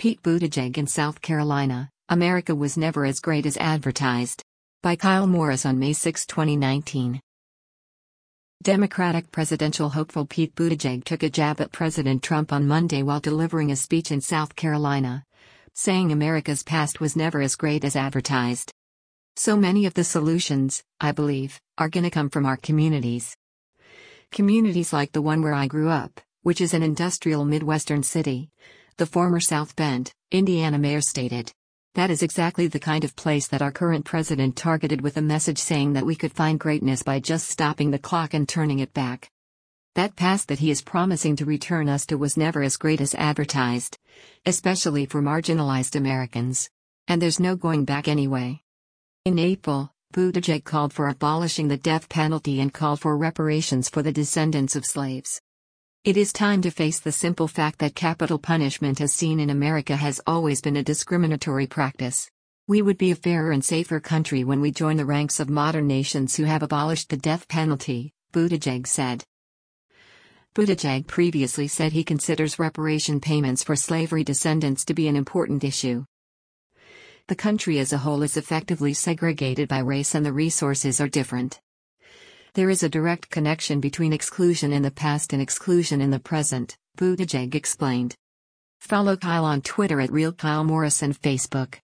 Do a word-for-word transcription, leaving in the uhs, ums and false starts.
Pete Buttigieg in South Carolina, America was never as great as advertised. By Kyle Morris on May sixth, twenty nineteen. Democratic presidential hopeful Pete Buttigieg took a jab at President Trump on Monday while delivering a speech in South Carolina, saying America's past was never as great as advertised. So many of the solutions, I believe, are gonna come from our communities. Communities like the one where I grew up, which is an industrial Midwestern city, the former South Bend, Indiana mayor stated. That is exactly the kind of place that our current president targeted with a message saying that we could find greatness by just stopping the clock and turning it back. That past that he is promising to return us to was never as great as advertised, especially for marginalized Americans. And there's no going back anyway. In April, Buttigieg called for abolishing the death penalty and called for reparations for the descendants of slaves. It is time to face the simple fact that capital punishment as seen in America has always been a discriminatory practice. We would be a fairer and safer country when we join the ranks of modern nations who have abolished the death penalty, Buttigieg said. Buttigieg previously said he considers reparation payments for slavery descendants to be an important issue. The country as a whole is effectively segregated by race and the resources are different. There is a direct connection between exclusion in the past and exclusion in the present, Buttigieg explained. Follow Kyle on Twitter at Real Kyle Morris and Facebook.